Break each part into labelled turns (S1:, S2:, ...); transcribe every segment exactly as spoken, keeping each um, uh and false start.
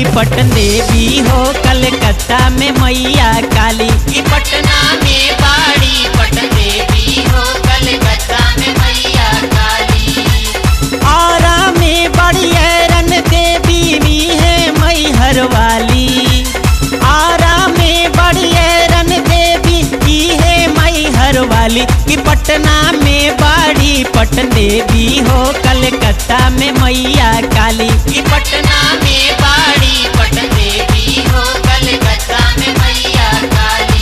S1: बाड़ी पटन देवी हो कलकत्ता में मैया काली।
S2: कि पटना में बाड़ी पटन देवी हो कलकत्ता में मैया काली।
S1: आरा में बड़ी हैरन देवी भी है मैहर वाली। आरा में बड़ी हैरन देवी भी है मैहर वाली। कि पटना में बाड़ी पटन देवी हो कलकत्ता में मैया काली।
S2: कि पटना में बाड़ी पटन देवी हो कलकत्ता में मैया काली।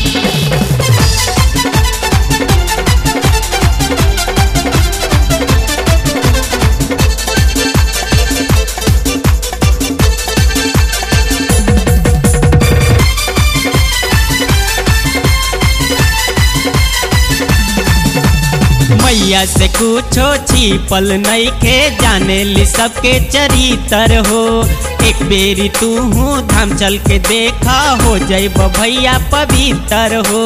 S1: मैया से कुछो छिपल नइखे जाने ली सबके चरित्र हो। एक बेरी तू हूँ धाम चल के देखा हो जैब भैया पवित्र हो।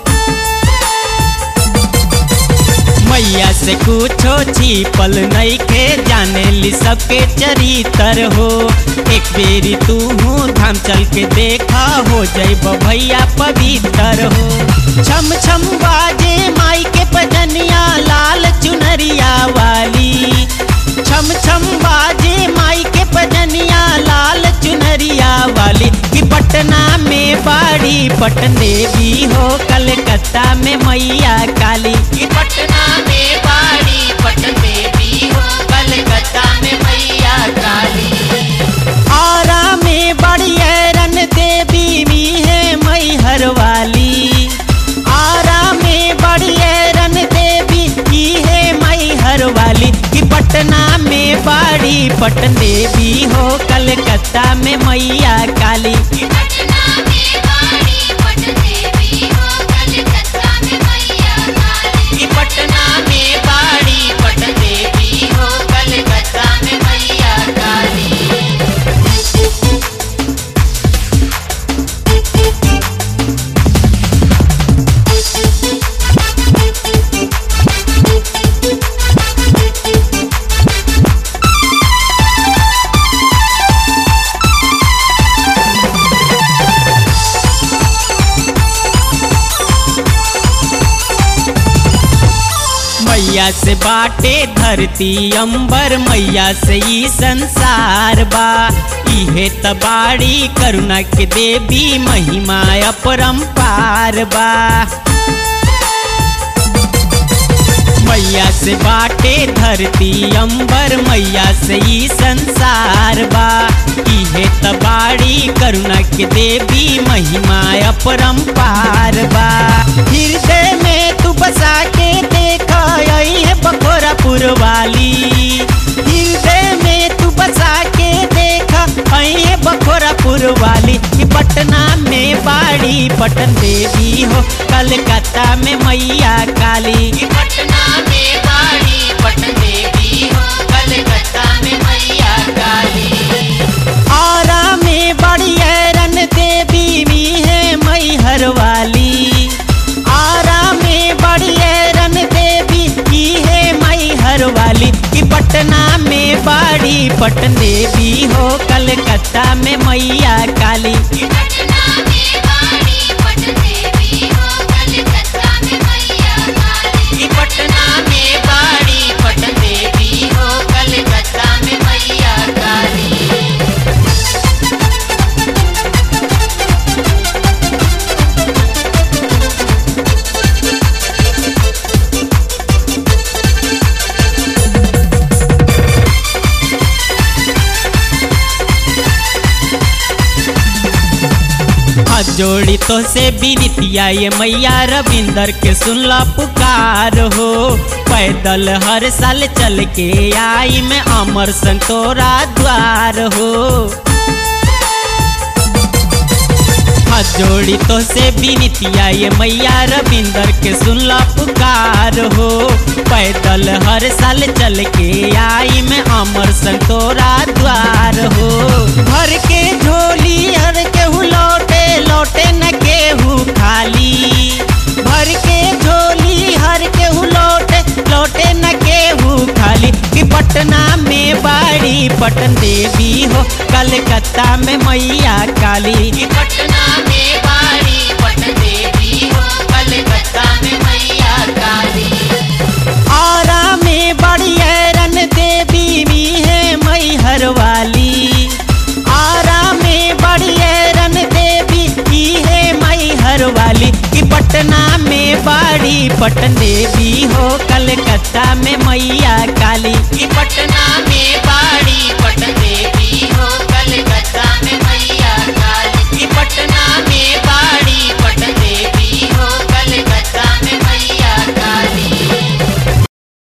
S1: मैया से कुछो छिपल नइखे जाने ली सबके चरित्र हो। एक बेरी तू हूँ धाम चल के देखा हो जैब भैया पवित्र हो। छम छम बाजे माई के पजनिया लाल चुनरिया वाली। छम छम बाजे माई के पजनिया लाल चुनरिया वाली। कि पटना में बाड़ी पटन देवी हो कलकत्ता में मैया काली।
S2: कि पटना में बाड़ी पटन देवी हो कलकत्ता में मैया काली।
S1: आरा में बड़ी हैरन देवी भी है मैहर वाली। आरा में बड़ी हैरन देवी भी है मैहर वाली। कि पटना में बाड़ी पटन देवी हो कलकत्ता में मैया काली।
S2: कि पटना में बाड़ी पटन देवी हो कलकत्ता में मैया काली। कि पटना में बाड़ी पटन देवी हो कलकत्ता में मैया काली।
S1: मैया से बाटे धरती अंबर मैया से ई संसार बा। इहे तबाड़ी करुणा के देवी महिमा अपरंपार बा। मैया से बाटे धरती अंबर मैया से ई संसार बा। इहे तबाड़ी करुणा के देवी महिमा अपरंपार बा। हृदय में तू बसा के देखा यही है बखोरापुर वाली। हृदय में तू बसा के देखा यही है बखोरापुर वाली। कि पटना में बाड़ी पटन देवी हो कलकत्ता में मैया काली।
S2: कि पटना में बाड़ी पटन देवी हो कलकत्ता में मैया काली।
S1: आरा में बड़ी हैरन देवी भी है मैहर वाली। आरा में बड़ी हैरन देवी भी है मैहर वाली। कि पटना में बाड़ी पटन देवी हो कलकत्ता में मैया काली।
S2: कि पटना में बाड़ी पटन देवी हो कलकत्ता में मैया काली। कि पटना में बाड़ी पटन देवी हो कलकत्ता में मैया काली।
S1: हाथ जोड़ी तो से बिनतिया ये मैया रविंदर के सुनला पुकार हो। पैदल हर साल चल के आई मैं अमर संग तोरा द्वार हो। हाथ जोड़ी तो से बिनतिया ये मैया रविंदर के सुनला पुकार हो। पैदल हर साल चल के आई मैं अमर संग तोरा द्वार हो। भर के झोली हर केहू लौटे लौटे न केहू खाली। भर के झोली हर केहू लौटे लौटे न केहू खाली। कि पटना में बाड़ी पट पटन देवी हो कलकत्ता में मैया काली।
S2: कि पटना में बाड़ी पटन देवी हो कलकत्ता में मैया काली।
S1: आरा में बड़ी हैरन देवी भी है मैहर वाली। आरा में बड़ी हैरन देवी भी है मैहर वाली। कि पटना में बाड़ी पटन देवी हो कलकत्ता में मैया काली।
S2: कि पटना में